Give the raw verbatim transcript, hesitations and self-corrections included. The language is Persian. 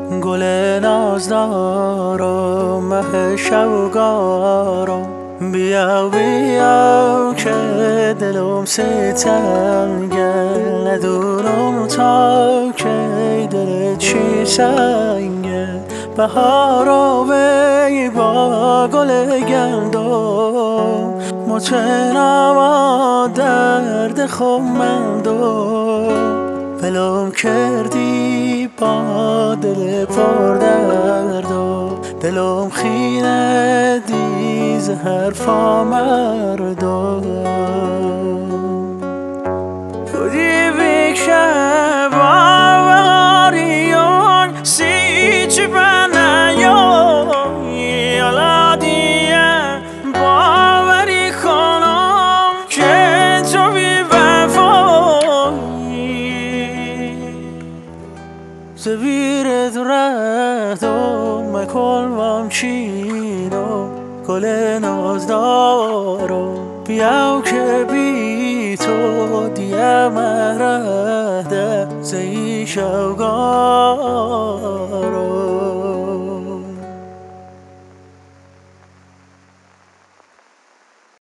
گل نازدارم مه شوگارم بیا بیا که دلم ستنگه ندونم تا که دل چی سنگه بهارا وی با گل گندم متنم درد خمندم ولم کردی با دل پر دردم دلم خینه دی ز حرفا مردم خودی بکشه باوریون سی چی بنیون یالا دیه باوری کنم که تو بی وفایی زبیرت رفتم مکلمم چینو گل نازدارم بیاو که بی تو دیم رهده زی شوگارم